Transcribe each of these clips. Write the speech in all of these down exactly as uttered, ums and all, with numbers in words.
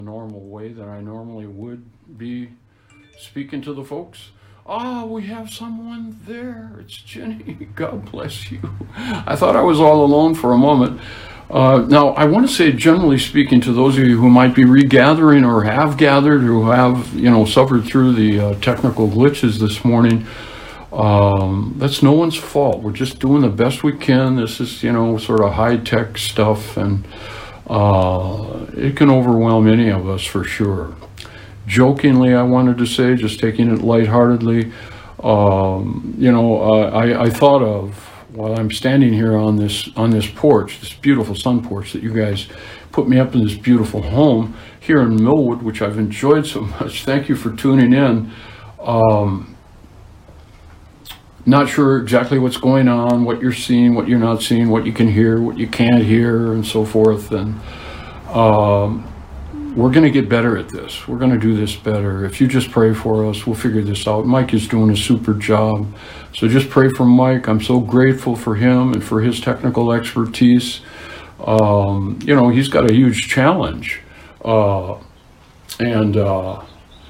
normal way that I normally would be speaking to the folks. Ah, we have someone there. It's Jenny. God bless you. I thought I was all alone for a moment. Uh, now, I want to say, generally speaking, to those of you who might be regathering or have gathered, who have, you know, suffered through the uh, technical glitches this morning, um, that's no one's fault. We're just doing the best we can. This is, you know, sort of high-tech stuff, and uh, it can overwhelm any of us for sure. Jokingly, I wanted to say, just taking it lightheartedly, um, you know, uh, I, I thought of, while I'm standing here on this on this porch, this beautiful sun porch that you guys put me up in this beautiful home here in Millwood, which I've enjoyed so much. Thank you for tuning in. Um, not sure exactly what's going on, what you're seeing, what you're not seeing, what you can hear, what you can't hear, and so forth. And um, we're going to get better at this. We're going to do this better. If you just pray for us, we'll figure this out. Mike is doing a super job. So just pray for Mike. I'm so grateful for him and for his technical expertise. Um, you know, he's got a huge challenge. Uh, and uh,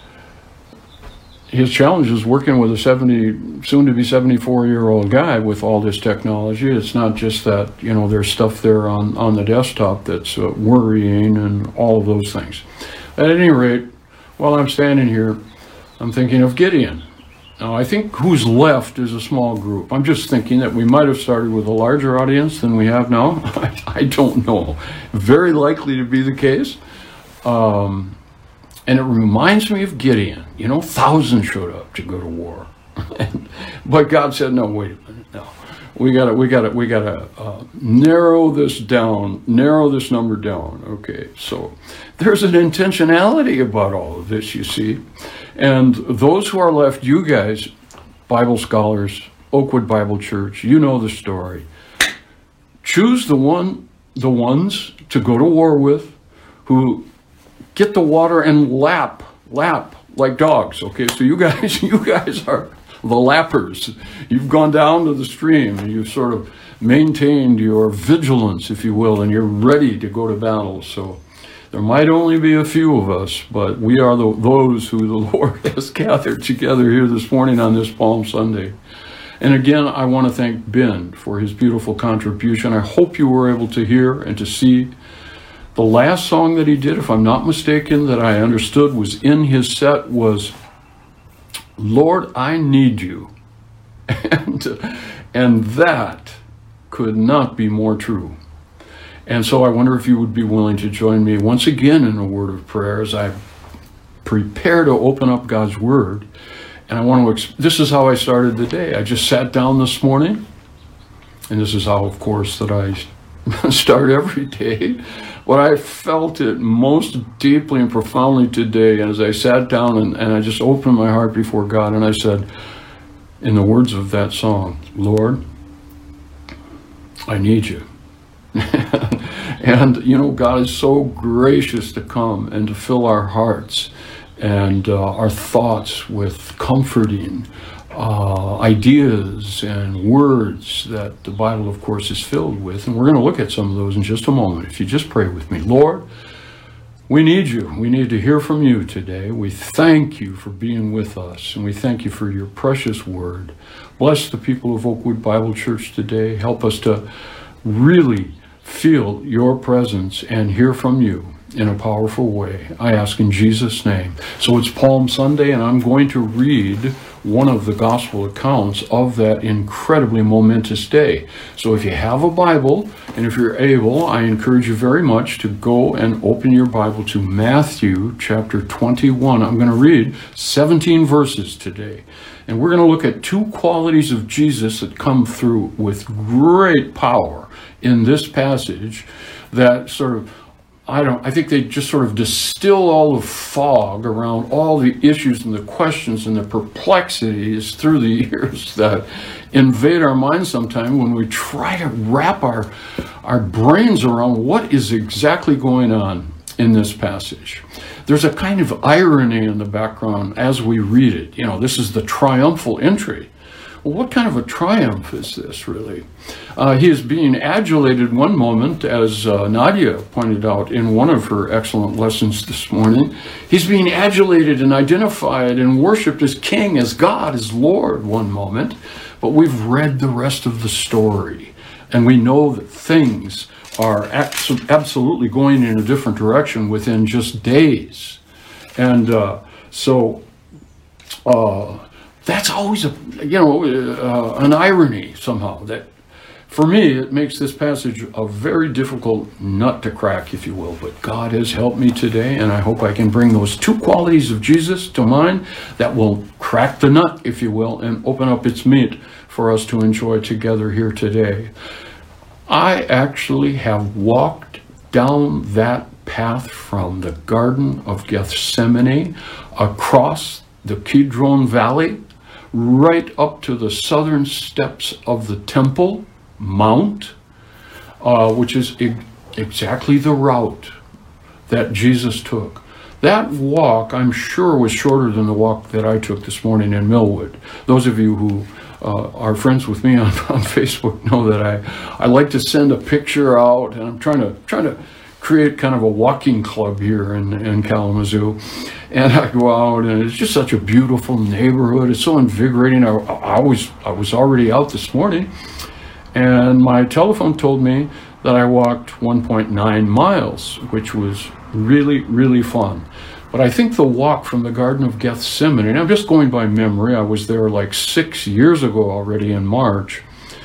his challenge is working with a seventy, soon to be seventy-four year old guy with all this technology. It's not just that, you know, there's stuff there on, on the desktop that's uh, worrying and all of those things. At any rate, while I'm standing here, I'm thinking of Gideon. Now, I think who's left is a small group. I'm just thinking that we might have started with a larger audience than we have now. I, I don't know. Very likely to be the case. Um, and it reminds me of Gideon. You know, thousands showed up to go to war. But God said, no, wait a minute, no. We gotta, we gotta, we gotta uh, narrow this down, narrow this number down. Okay, so there's an intentionality about all of this, you see. And those who are left, you guys, Bible scholars, Oakwood Bible Church, you know the story. Choose the one, the ones to go to war with, who get the water and lap, lap like dogs. Okay, so you guys, you guys are the lappers. You've gone down to the stream and you've sort of maintained your vigilance, if you will, and you're ready to go to battle. So there might only be a few of us, but we are the, those who the Lord has gathered together here this morning on this Palm Sunday. And again, I want to thank Ben for his beautiful contribution. I hope you were able to hear and to see. The last song that he did, if I'm not mistaken, that I understood was in his set was Lord, I Need You. And, and that could not be more true. And so I wonder if you would be willing to join me once again in a word of prayer as I prepare to open up God's Word. And I want to, this is how I started the day. I just sat down this morning, and this is how, of course, that I start every day. But I felt it most deeply and profoundly today as I sat down and, and I just opened my heart before God, and I said, in the words of that song, Lord, I need you. And, you know, God is so gracious to come and to fill our hearts and uh, our thoughts with comforting uh, ideas and words that the Bible, of course, is filled with. And we're going to look at some of those in just a moment. If you just pray with me. Lord, we need you. We need to hear from you today. We thank you for being with us, and we thank you for your precious word. Bless the people of Oakwood Bible Church today. Help us to really feel your presence and hear from you in a powerful way. I ask in Jesus' name. So it's Palm Sunday, and I'm going to read one of the gospel accounts of that incredibly momentous day. So if you have a Bible, and if you're able, I encourage you very much to go and open your Bible to Matthew chapter twenty-one. I'm going to read seventeen verses today. And we're going to look at two qualities of Jesus that come through with great power in this passage that sort of, I don't, I think they just sort of distill all the fog around all the issues and the questions and the perplexities through the years that invade our minds sometime when we try to wrap our, our brains around what is exactly going on in this passage. There's a kind of irony in the background as we read it. You know, this is the triumphal entry well, what kind of a triumph is this, really? Uh, he is being adulated one moment, as uh, Nadia pointed out in one of her excellent lessons this morning. He's being adulated and identified and worshipped as king, as God, as Lord one moment. But we've read the rest of the story, and we know that things are abso- absolutely going in a different direction within just days. And uh, so uh, that's always a, you know, uh, an irony somehow. That for me, it makes this passage a very difficult nut to crack, if you will. But God has helped me today, and I hope I can bring those two qualities of Jesus to mind that will crack the nut, if you will, and open up its meat for us to enjoy together here today. I actually have walked down that path from the Garden of Gethsemane across the Kidron Valley right up to the southern steps of the Temple Mount, uh, which is e- exactly the route that Jesus took. That walk, I'm sure, was shorter than the walk that I took this morning in Millwood. Those of you who Uh, are friends with me on, on Facebook know that I, I like to send a picture out, and I'm trying to trying to create kind of a walking club here in, in Kalamazoo. And I go out, and it's just such a beautiful neighborhood. It's so invigorating. I, I was I was already out this morning, and my telephone told me that I walked one point nine miles, which was really, really fun. But I think the walk from the Garden of Gethsemane, and I'm just going by memory, I was there like six years ago already in March,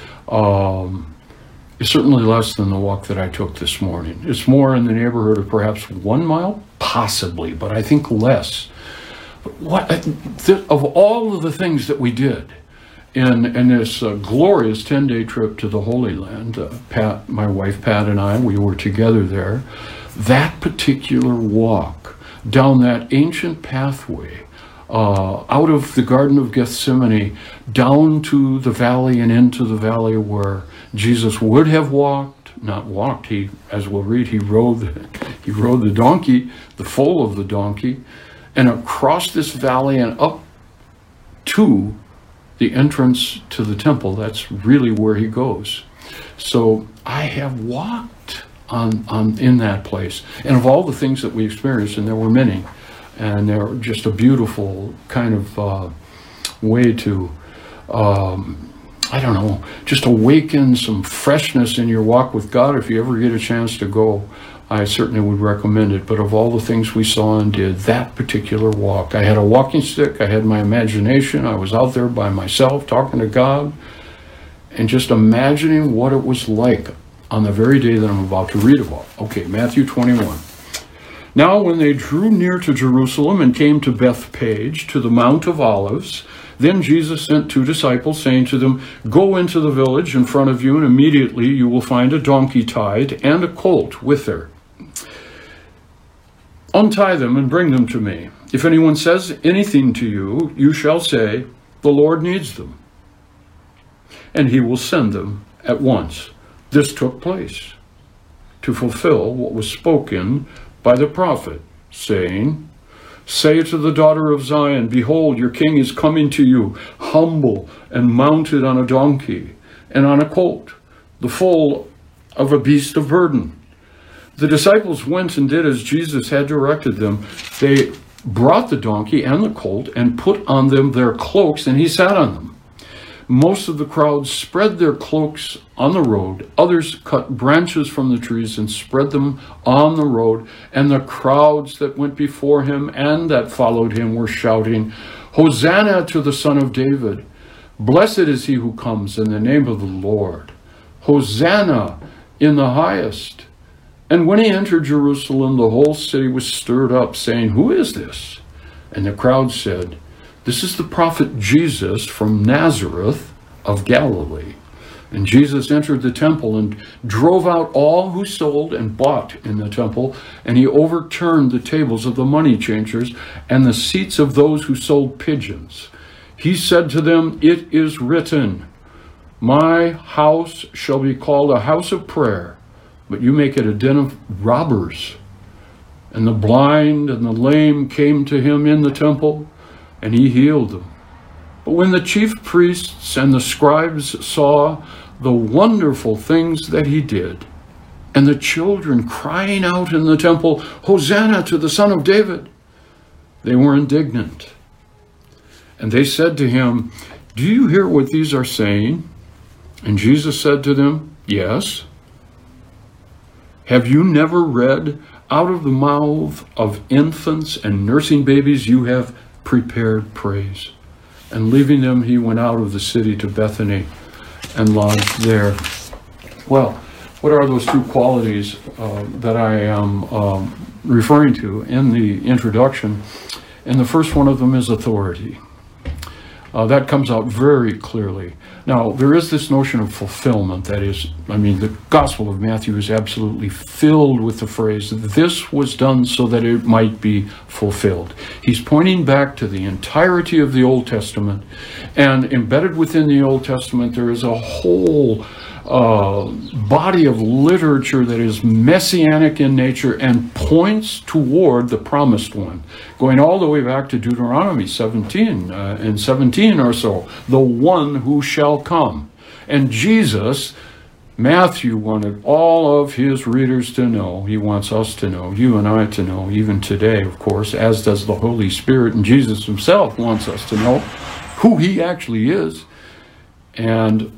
um, is certainly less than the walk that I took this morning. It's more in the neighborhood of perhaps one mile, possibly, but I think less. But what, of all of the things that we did in, in this uh, glorious ten-day trip to the Holy Land, uh, Pat, my wife Pat and I, we were together there, that particular walk down that ancient pathway, uh, out of the Garden of Gethsemane, down to the valley and into the valley where Jesus would have walked, not walked, he, as we'll read, he rode, he rode the donkey, the foal of the donkey, and across this valley and up to the entrance to the temple. That's really where he goes. So I have walked on, on in that place. And of all the things that we experienced, and there were many, and they're just a beautiful kind of uh, way to, um, I don't know, just awaken some freshness in your walk with God. If you ever get a chance to go, I certainly would recommend it. But of all the things we saw and did, that particular walk, I had a walking stick, I had my imagination, I was out there by myself talking to God, and just imagining what it was like on the very day that I'm about to read about. Okay, Matthew twenty-one. Now when they drew near to Jerusalem and came to Bethphage, to the Mount of Olives, then Jesus sent two disciples, saying to them, "Go into the village in front of you, and immediately you will find a donkey tied and a colt with her. Untie them and bring them to me. If anyone says anything to you, you shall say, 'The Lord needs them,' and he will send them at once." This took place to fulfill what was spoken by the prophet, saying, "Say to the daughter of Zion, behold, your king is coming to you, humble and mounted on a donkey and on a colt, the foal of a beast of burden." The disciples went and did as Jesus had directed them. They brought the donkey and the colt and put on them their cloaks, and he sat on them. Most of the crowd spread their cloaks on the road. Others cut branches from the trees and spread them on the road. And the crowds that went before him and that followed him were shouting, "Hosanna to the Son of David! Blessed is he who comes in the name of the Lord! Hosanna in the highest!" And when he entered Jerusalem, the whole city was stirred up, saying, "Who is this?" And the crowd said, "This is the prophet Jesus from Nazareth of Galilee." And Jesus entered the temple and drove out all who sold and bought in the temple, and he overturned the tables of the money changers and the seats of those who sold pigeons. He said to them, "It is written, 'My house shall be called a house of prayer,' but you make it a den of robbers." And the blind and the lame came to him in the temple, and he healed them. But when the chief priests and the scribes saw the wonderful things that he did, and the children crying out in the temple, "Hosanna to the Son of David," they were indignant. And they said to him, "Do you hear what these are saying?" And Jesus said to them, "Yes. Have you never read, out of the mouth of infants and nursing babies you have prepared praise?" And leaving them, he went out of the city to Bethany and lodged there. Well, what are those two qualities uh, that I am um, referring to in the introduction? And the first one of them is authority. Uh, that comes out very clearly. Now, there is this notion of fulfillment. That is, I mean, the Gospel of Matthew is absolutely filled with the phrase, "This was done so that it might be fulfilled." He's pointing back to the entirety of the Old Testament. And embedded within the Old Testament, there is a whole uh, body of literature that is messianic in nature and points toward the promised one, going all the way back to Deuteronomy seventeen uh, and seventeen or so, the one who shall come. And Jesus, Matthew wanted all of his readers to know, he wants us to know, you and I to know, even today, of course, as does the Holy Spirit, and Jesus himself wants us to know who he actually is. And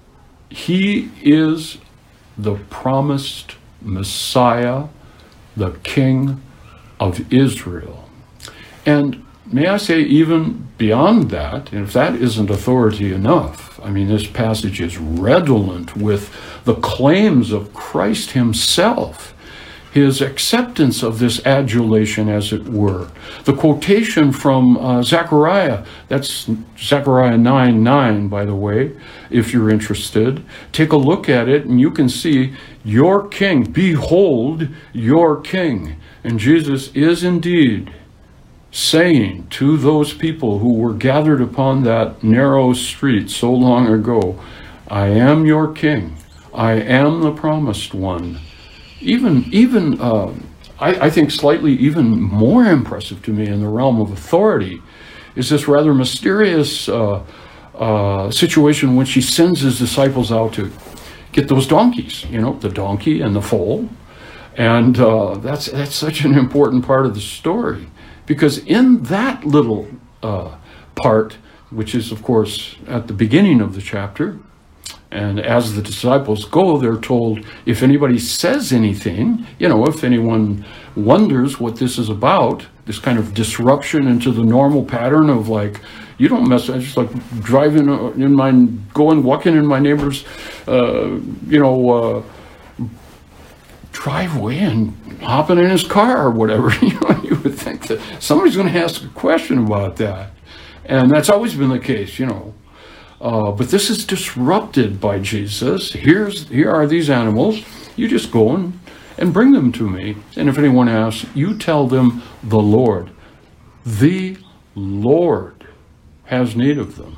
he is the promised Messiah, the King of Israel. And may I say, even beyond that, and if that isn't authority enough, I mean, this passage is redolent with the claims of Christ himself, his acceptance of this adulation, as it were. The quotation from uh, Zechariah, that's Zechariah nine nine, by the way, if you're interested. Take a look at it and you can see, "Your king, behold your king." And Jesus is indeed saying to those people who were gathered upon that narrow street so long ago, "I am your king. I am the promised one." Even, even uh, I, I think slightly even more impressive to me in the realm of authority is this rather mysterious uh, uh, situation when she sends his disciples out to get those donkeys, you know, the donkey and the foal. And uh, that's, that's such an important part of the story, because in that little uh, part, which is, of course, at the beginning of the chapter, and as the disciples go, they're told, if anybody says anything, you know, if anyone wonders what this is about, this kind of disruption into the normal pattern of like, you don't mess, I just like driving in my, going, walking in my neighbor's, uh, you know, uh, driveway and hopping in his car or whatever. You know, you would think that somebody's going to ask a question about that. And that's always been the case, you know. Uh, but this is disrupted by Jesus. Here's, here are these animals. You just go and, and bring them to me. And if anyone asks, you tell them the Lord. The Lord has need of them.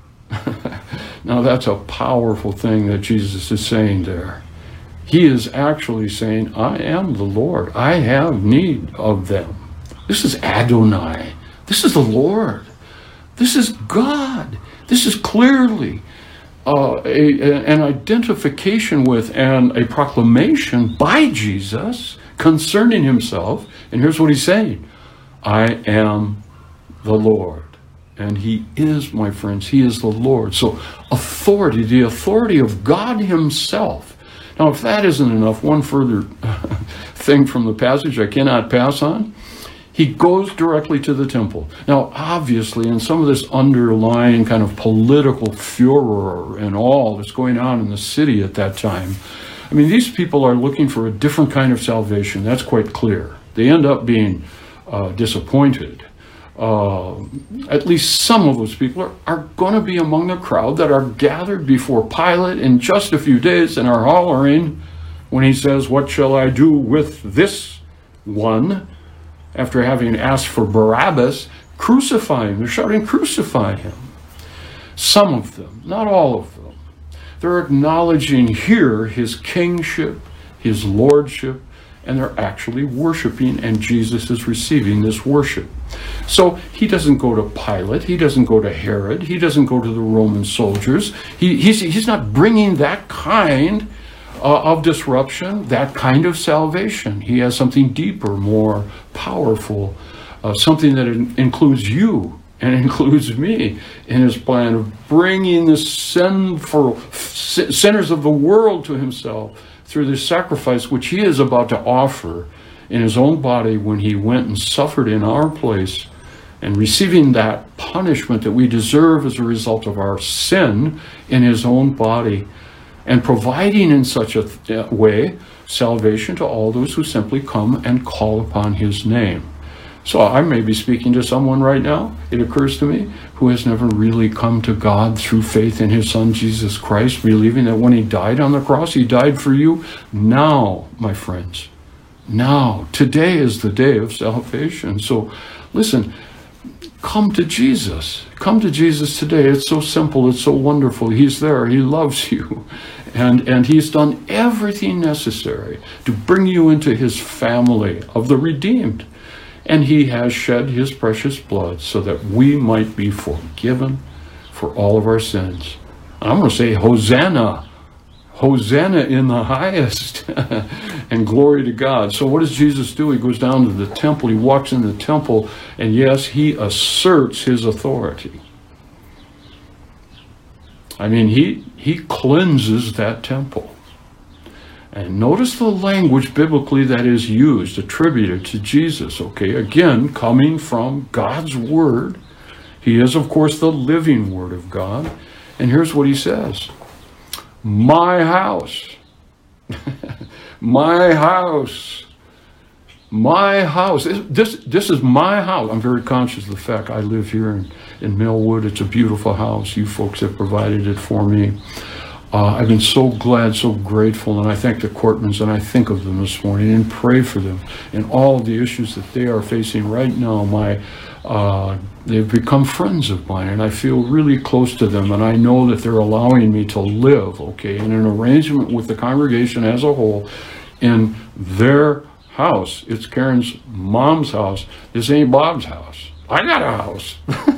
Now that's a powerful thing that Jesus is saying there. He is actually saying, I am the Lord. I have need of them. This is Adonai. This is the Lord. This is God. This is clearly uh, a, a, an identification with and a proclamation by Jesus concerning himself. And here's what he's saying. I am the Lord. And he is, my friends, he is the Lord. So authority, the authority of God himself. Now, if that isn't enough, one further thing from the passage I cannot pass on. He goes directly to the temple. Now, obviously, in some of this underlying kind of political furor and all that's going on in the city at that time, I mean, these people are looking for a different kind of salvation. That's quite clear. They end up being uh, disappointed. Uh, at least some of those people are, are going to be among the crowd that are gathered before Pilate in just a few days and are hollering when he says, what shall I do with this one? After having asked for Barabbas, crucify him. They're shouting, crucify him. Some of them, not all of them. They're acknowledging here his kingship, his lordship, and they're actually worshiping, and Jesus is receiving this worship. So he doesn't go to Pilate, he doesn't go to Herod, he doesn't go to the Roman soldiers. He, he's, he's not bringing that kind uh, of disruption, that kind of salvation. He has something deeper, more powerful, uh, something that in, includes you and includes me in his plan of bringing the sinful sinners of the world to himself through this sacrifice which he is about to offer in his own body when he went and suffered in our place, and receiving that punishment that we deserve as a result of our sin in his own body, and providing in such a th- way salvation to all those who simply come and call upon his name. So I may be speaking to someone right now, it occurs to me, who has never really come to God through faith in his son Jesus Christ, believing that when he died on the cross, he died for you. Now, my friends, now, today is the day of salvation. So listen, come to Jesus. Come to Jesus today. It's so simple. It's so wonderful. He's there. He loves you. And, and he's done everything necessary to bring you into his family of the redeemed. And he has shed his precious blood so that we might be forgiven for all of our sins. I'm going to say Hosanna. Hosanna in the highest. And glory to God. So what does Jesus do? He goes down to the temple. He walks in the temple. And yes, he asserts his authority. I mean, he, he cleanses that temple. And notice the language biblically that is used, attributed to Jesus, okay? Again, coming from God's Word. He is, of course, the living Word of God. And here's what he says. My house. My house. My house. This, this is my house. I'm very conscious of the fact I live here in, in Millwood. It's a beautiful house. You folks have provided it for me. Uh, I've been so glad, so grateful, and I thank the Courtmans, and I think of them this morning and pray for them and all of the issues that they are facing right now. My, uh, they've become friends of mine, and I feel really close to them, and I know that they're allowing me to live, okay, in an arrangement with the congregation as a whole in their house. It's Karen's mom's house. This ain't Bob's house. I got a house.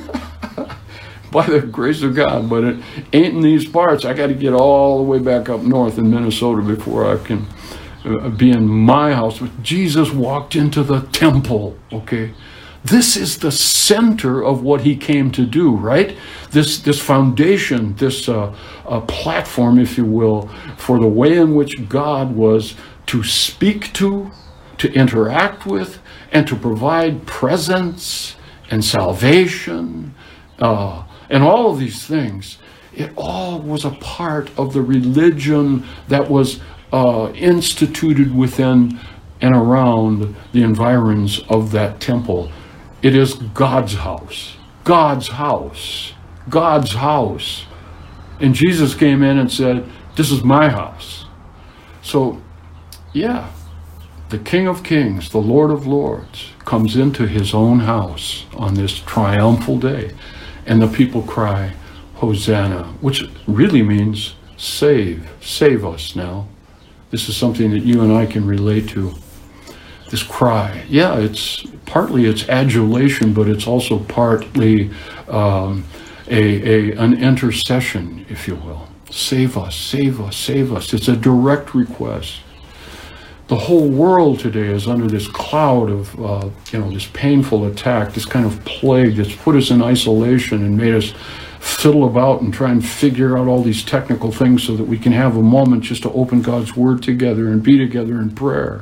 By the grace of God, but it ain't in these parts. I got to get all the way back up north in Minnesota before I can uh, be in my house. But Jesus walked into the temple, okay? This is the center of what he came to do, right? This this foundation, this uh, uh, platform, if you will, for the way in which God was to speak to, to interact with, and to provide presence and salvation, uh, and all of these things. It all was a part of the religion that was uh, instituted within and around the environs of that temple. It is God's house. God's house. God's house. And Jesus came in and said, this is my house. So, yeah, the King of Kings, the Lord of Lords, comes into his own house on this triumphal day. And the people cry, Hosanna, which really means save. Save us now. This is something that you and I can relate to. This cry. Yeah, it's partly it's adulation, but it's also partly um, a, a an intercession, if you will. Save us, save us, save us. It's a direct request. The whole world today is under this cloud of, uh, you know, this painful attack, this kind of plague that's put us in isolation and made us fiddle about and try and figure out all these technical things so that we can have a moment just to open God's Word together and be together in prayer.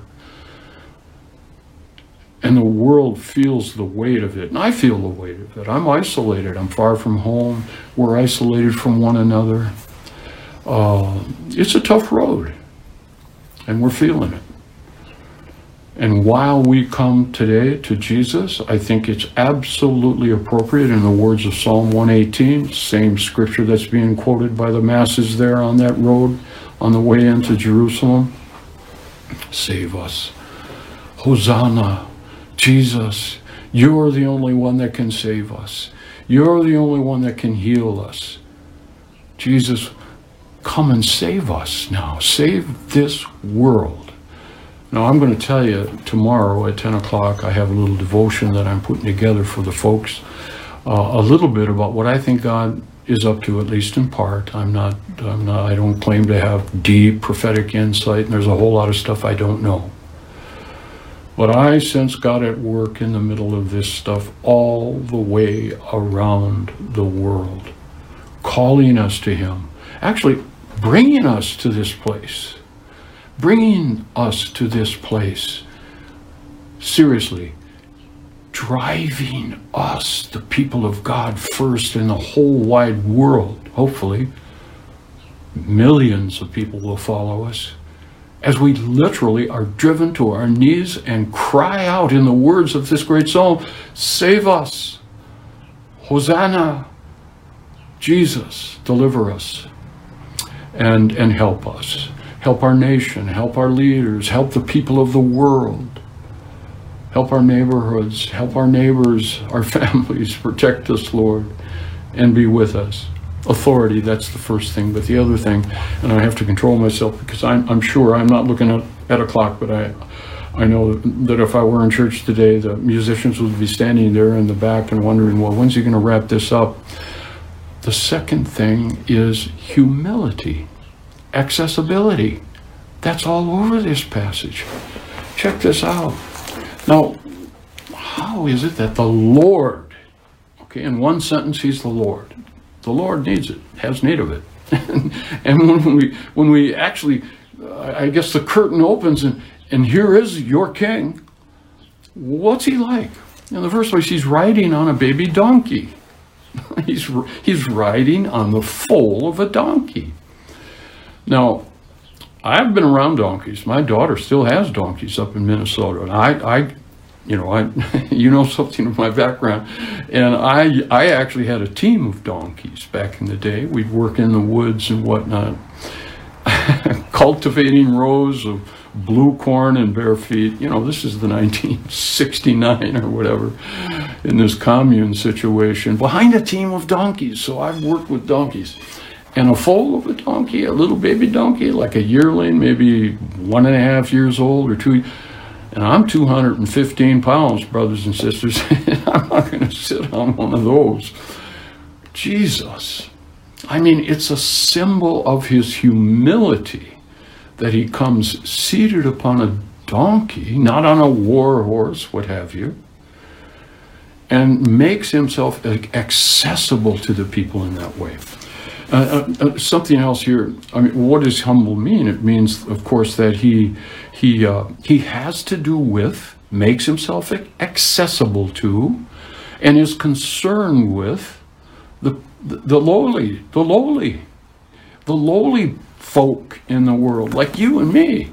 And the world feels the weight of it, and I feel the weight of it. I'm isolated. I'm far from home. We're isolated from one another. Uh, it's a tough road, and we're feeling it. And while we come today to Jesus, I think it's absolutely appropriate in the words of Psalm one eighteen, same scripture that's being quoted by the masses there on that road on the way into Jerusalem. Save us. Hosanna. Jesus, you're the only one that can save us. You're the only one that can heal us. Jesus, come and save us now. Save this world. Now, I'm going to tell you, tomorrow at ten o'clock, I have a little devotion that I'm putting together for the folks, uh, a little bit about what I think God is up to, at least in part. I'm not, I'm not, I don't claim to have deep prophetic insight, and there's a whole lot of stuff I don't know. But I sense God at work in the middle of this stuff all the way around the world, calling us to Him, actually bringing us to this place. Bringing us to this place, seriously, driving us, the people of God, first in the whole wide world. Hopefully, millions of people will follow us as we literally are driven to our knees and cry out in the words of this great psalm, "Save us, Hosanna, Jesus, deliver us, and, and help us." Help our nation, help our leaders, help the people of the world, help our neighborhoods, help our neighbors, our families, protect us, Lord, and be with us. Authority, that's the first thing. But the other thing, and I have to control myself because I'm, I'm sure I'm not looking at, at a clock, but I, I know that if I were in church today, the musicians would be standing there in the back and wondering, well, when's he going to wrap this up? The second thing is humility. Accessibility. That's all over this passage. Check this out. Now, how is it that the Lord, okay, in one sentence, He's the Lord. The Lord needs it, has need of it. And when we when we actually, uh, I guess the curtain opens and, and here is your King. What's He like? In the first place, He's riding on a baby donkey. he's He's riding on the foal of a donkey. Now, I've been around donkeys. My daughter still has donkeys up in Minnesota. And I, I you know, I, you know something of my background. And I, I actually had a team of donkeys back in the day. We'd work in the woods and whatnot, cultivating rows of blue corn and bare feet. You know, this is the nineteen sixty-nine or whatever, in this commune situation, behind a team of donkeys. So I've worked with donkeys. And a foal of a donkey, a little baby donkey, like a yearling, maybe one and a half years old or two. And I'm two hundred fifteen pounds, brothers and sisters. I'm not going to sit on one of those. Jesus. I mean, it's a symbol of His humility that He comes seated upon a donkey, not on a war horse, what have you, and makes Himself accessible to the people in that way. Uh, uh, something else here. I mean, what does humble mean? It means, of course, that he he uh, he has to do with, makes himself accessible to, and is concerned with the the, the lowly, the lowly, the lowly folk in the world, like you and me.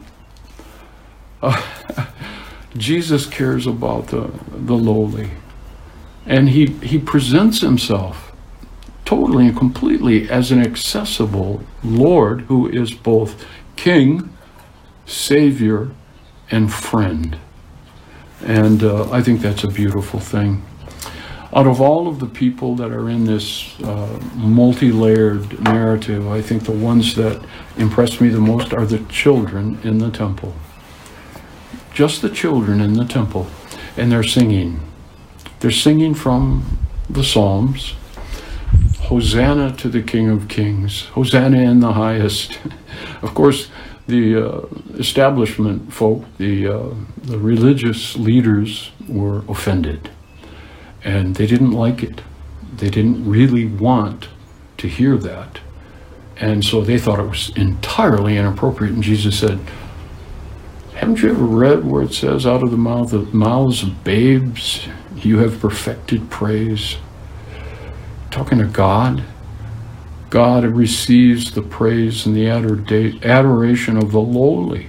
Uh, Jesus cares about the the lowly, and he he presents Himself totally and completely as an accessible Lord who is both King, Savior, and friend. And uh, I think that's a beautiful thing. Out of all of the people that are in this uh, multi-layered narrative, I think the ones that impress me the most are the children in the temple. Just the children in the temple. And they're singing. They're singing from the Psalms. Hosanna to the King of Kings. Hosanna in the highest. Of course, the uh, establishment folk, the, uh, the religious leaders were offended. And they didn't like it. They didn't really want to hear that. And so they thought it was entirely inappropriate. And Jesus said, haven't you ever read where it says, out of the mouth of, mouths of babes, you have perfected praise? Talking to God. God receives the praise and the adoration of the lowly,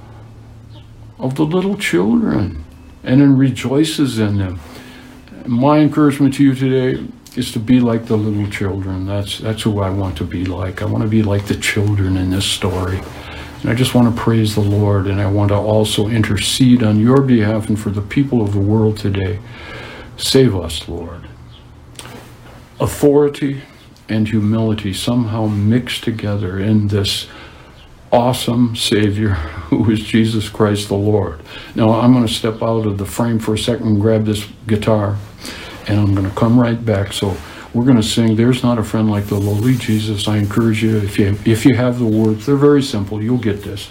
of the little children, and then rejoices in them. My encouragement to you today is to be like the little children. That's that's who I want to be like. I want to be like the children in this story. And I just want to praise the Lord, and I want to also intercede on your behalf and for the people of the world today. Save us, Lord. Authority and humility somehow mixed together in this awesome Savior who is Jesus Christ the Lord. Now I'm going to step out of the frame for a second and grab this guitar, and I'm going to come right back. So we're going to sing There's Not a Friend Like the Lowly Jesus. I encourage you, if you if you have the words, they're very simple, you'll get this.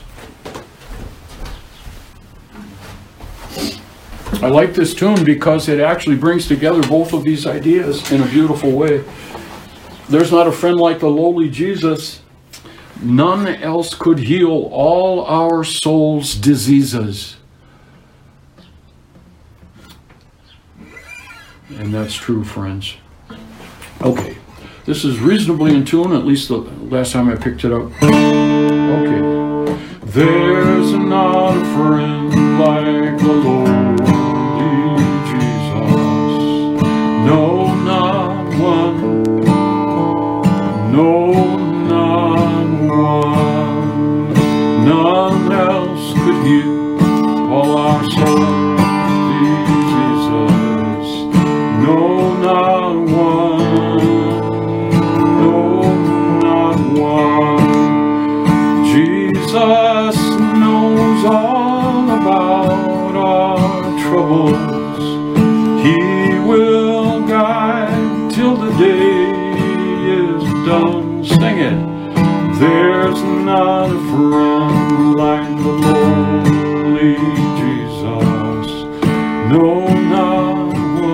I like this tune because it actually brings together both of these ideas in a beautiful way. There's not a friend like the lowly Jesus. None else could heal all our soul's diseases. And that's true, friends. Okay, this is reasonably in tune, at least the last time I picked it up. Okay. There's not a friend like the lowly Jesus. No, not one. No, not one. None else could heal all our souls, Jesus. No, not one. No, not one. Jesus knows all about our troubles. He will guide till the day is done. Sing it. There's not a friend like the lowly Jesus. No, not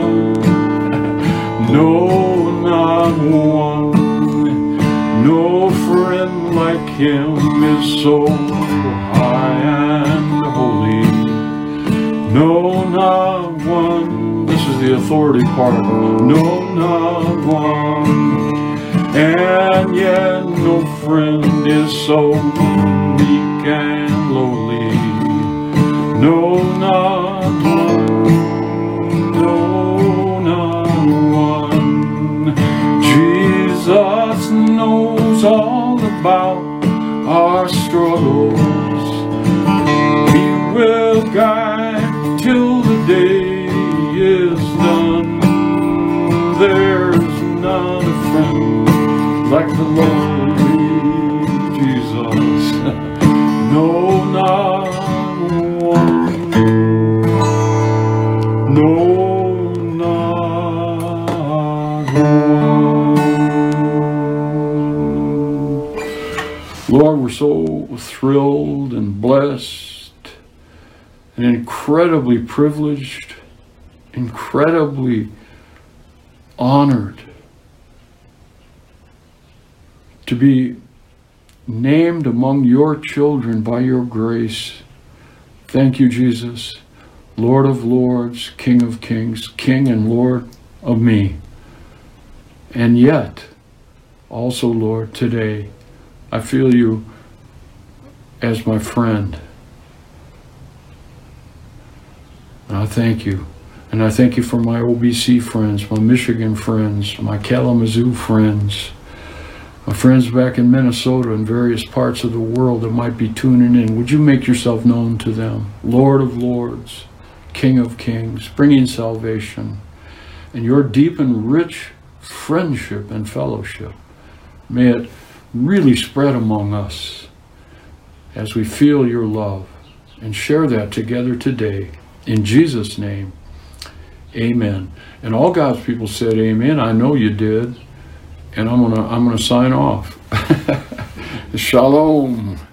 one. No, not one. No friend like him is so high and holy. No, not one. This is the authority part. No, not one. And yet no friend is so meek and lowly. No, not one. No, not one. Jesus knows all about our struggles. He will guide till the day is done. There's not a friend like the lowly Jesus. No, not one. No, not one. Lord, we're so thrilled and blessed and incredibly privileged, incredibly honored to be named among your children by your grace. Thank you, Jesus, Lord of lords, King of kings, King and Lord of me. And yet, also, Lord, today, I feel you as my friend. And I thank you. And I thank you for my O B C friends, my Michigan friends, my Kalamazoo friends, my friends back in Minnesota and various parts of the world that might be tuning in. Would you make yourself known to them? Lord of lords, King of kings, bringing salvation, and your deep and rich friendship and fellowship. May it really spread among us as we feel your love and share that together today. In Jesus' name, amen. And all God's people said amen. I know you did. And I'm gonna I'm gonna sign off. Shalom.